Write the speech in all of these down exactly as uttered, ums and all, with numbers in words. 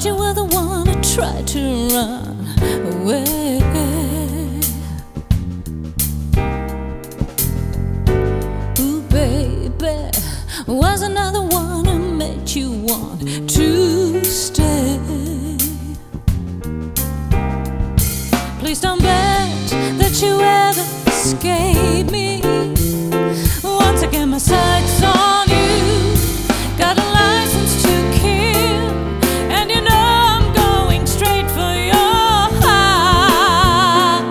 thought you were the one who tried to run away. Ooh, baby, was another one who made you want to stay. Please don't bet that you ever escape me. Once again, my sights on you. Got a license to kill, and you know I'm going straight for your heart.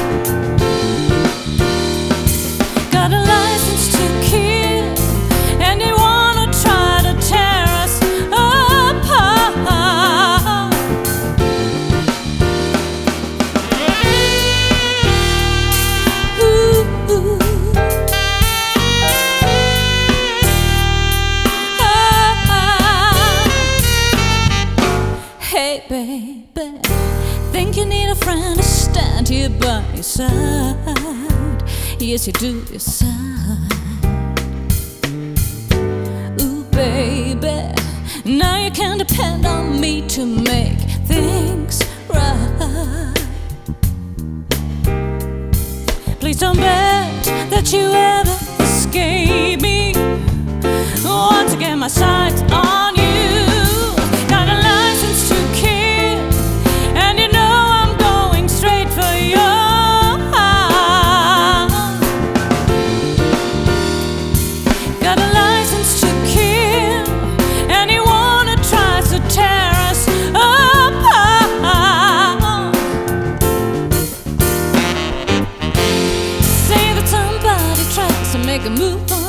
Got a license to kill, and you wanna try to tear us apart. Ooh, ooh. Hey baby, think you need a friend to stand here by your side. Yes, you do, your side. Ooh baby, now you can depend on me to make things right. Please don't bet that you ever escape me. Once again, my sights on you. Make a move